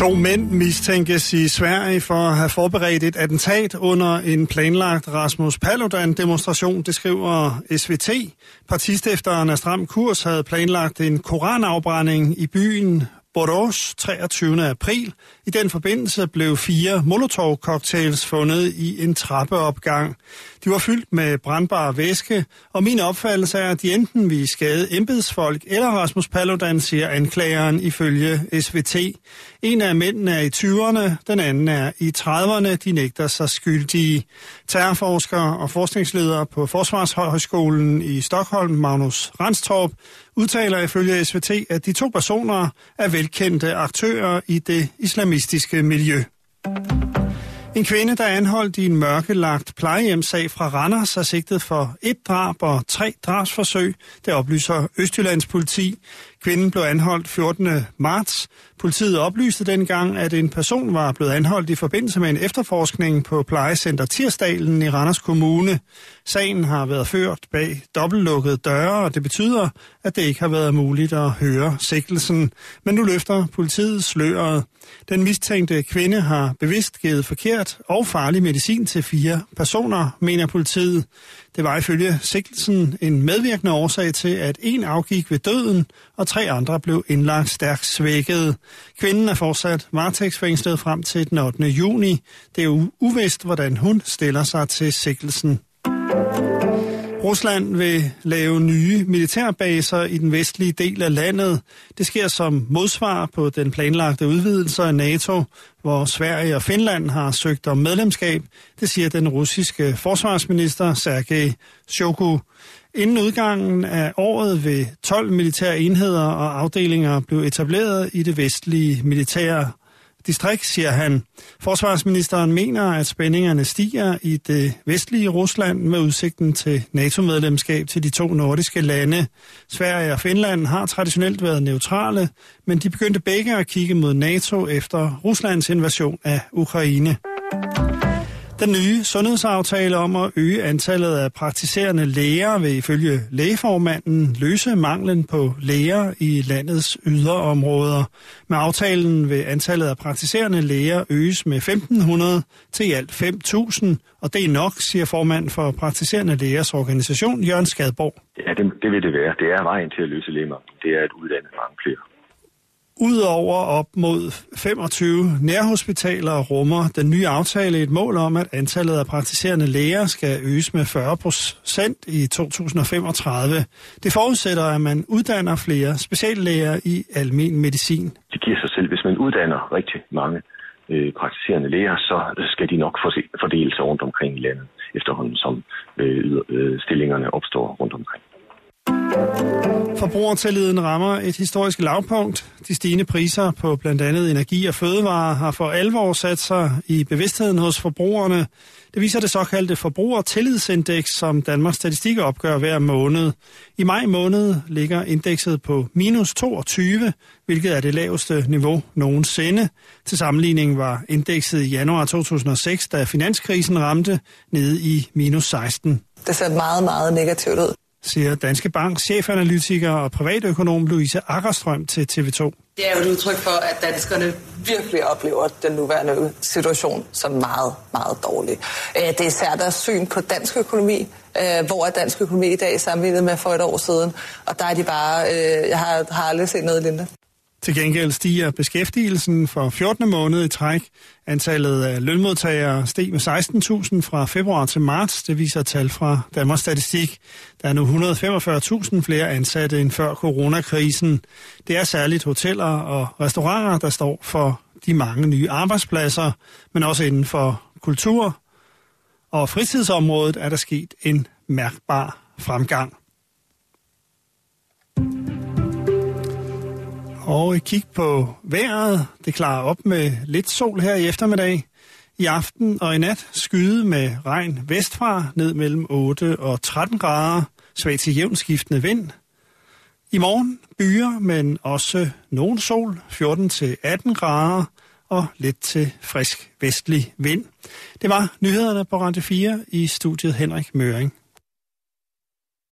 To mænd mistænkes i Sverige for at have forberedt et attentat under en planlagt Rasmus Paludan-demonstration, det skriver SVT. Partistifteren af Stram Kurs havde planlagt en koranafbrænding i byen Borås 23. april. I den forbindelse blev 4 Molotov-cocktails fundet i en trappeopgang. De var fyldt med brandbar væske, og min opfattelse er, at de enten vil skade embedsfolk eller Rasmus Paludan, siger anklageren ifølge SVT. En af mændene er i 20'erne, den anden er i 30'erne. De nægter sig skyldige. Terrorforsker og forskningsleder på Forsvarshøjskolen i Stockholm, Magnus Ranstorp, udtaler ifølge SVT, at de 2 personer er velkendte aktører i det islamistiske miljø. En kvinde, der er anholdt i en mørkelagt plejehjemssag fra Randers, er sigtet for 1 drab og 3 drabsforsøg. Det oplyser Østjyllands politi. Kvinden blev anholdt 14. marts. Politiet oplyste dengang, at en person var blevet anholdt i forbindelse med en efterforskning på plejecenter Tirsdalen i Randers Kommune. Sagen har været ført bag dobbeltlukkede døre, og det betyder, at det ikke har været muligt at høre sigtelsen. Men nu løfter politiet sløret. Den mistænkte kvinde har bevidst givet forkert og farlig medicin til 4 personer, mener politiet. Det var ifølge sigtelsen en medvirkende årsag til, at 1 afgik ved døden, og 3 andre blev indlagt stærkt svækket. Kvinden er fortsat varetægtsfængslet frem til den 8. juni. Det er uvist, hvordan hun stiller sig til sigtelsen. Rusland vil lave nye militærbaser i den vestlige del af landet. Det sker som modsvar på den planlagte udvidelse af NATO, hvor Sverige og Finland har søgt om medlemskab. Det siger den russiske forsvarsminister Sergej Shoigu. Inden udgangen af året vil 12 militære enheder og afdelinger blive etableret i det vestlige militære distrikt, siger han. Forsvarsministeren mener, at spændingerne stiger i det vestlige Rusland med udsigten til NATO-medlemskab til de 2 nordiske lande. Sverige og Finland har traditionelt været neutrale, men de begyndte begge at kigge mod NATO efter Ruslands invasion af Ukraine. Den nye sundhedsaftale om at øge antallet af praktiserende læger vil ifølge lægeformanden løse manglen på læger i landets yderområder. Med aftalen vil antallet af praktiserende læger øges med 1.500 til i alt 5.000, og det er nok, siger formand for praktiserende lægers organisation, Jørgen Skadborg. Ja, det vil det være. Det er vejen til at løse lægemanglen. Det er at uddanne mange flere. Udover op mod 25 nærhospitaler rummer den nye aftale et mål om, at antallet af praktiserende læger skal øges med 40% i 2035. Det forudsætter, at man uddanner flere speciallæger i almen medicin. Det giver sig selv, hvis man uddanner rigtig mange praktiserende læger, så skal de nok fordele sig rundt omkring i landet, efterhånden som stillingerne opstår rundt omkring. Forbrugertilliden rammer et historisk lavpunkt. De stigende priser på blandt andet energi og fødevarer har for alvor sat sig i bevidstheden hos forbrugerne. Det viser det såkaldte forbrugertillidsindeks, som Danmarks Statistik opgør hver måned. I maj måned ligger indekset på -22, hvilket er det laveste niveau nogensinde. Til sammenligning var indekset i januar 2006, da finanskrisen ramte, nede i -16. Det ser meget, meget negativt ud, siger Danske Banks chefanalytiker og privatøkonom Louise Akkerstrøm til TV2. Det er jo et udtryk for, at danskerne virkelig oplever den nuværende situation som meget, meget dårlig. Det er især deres syn på dansk økonomi. Hvor er dansk økonomi i dag sammenlignet med for et år siden? Og der er de bare, jeg har aldrig set noget lignende. Til gengæld stiger beskæftigelsen for 14. måned i træk. Antallet af lønmodtagere steg med 16.000 fra februar til marts. Det viser tal fra Danmarks Statistik. Der er nu 145.000 flere ansatte end før coronakrisen. Det er særligt hoteller og restauranter, der står for de mange nye arbejdspladser, men også inden for kultur og fritidsområdet er der sket en mærkbar fremgang. Og et kig på vejret. Det klarer op med lidt sol her i eftermiddag. I aften og i nat skyde med regn vestfra ned mellem 8 og 13 grader. Svag til jævnt skiftende vind. I morgen byer, men også nogen sol. 14 til 18 grader og lidt til frisk vestlig vind. Det var nyhederne på Radio 4 i studiet Henrik Møring.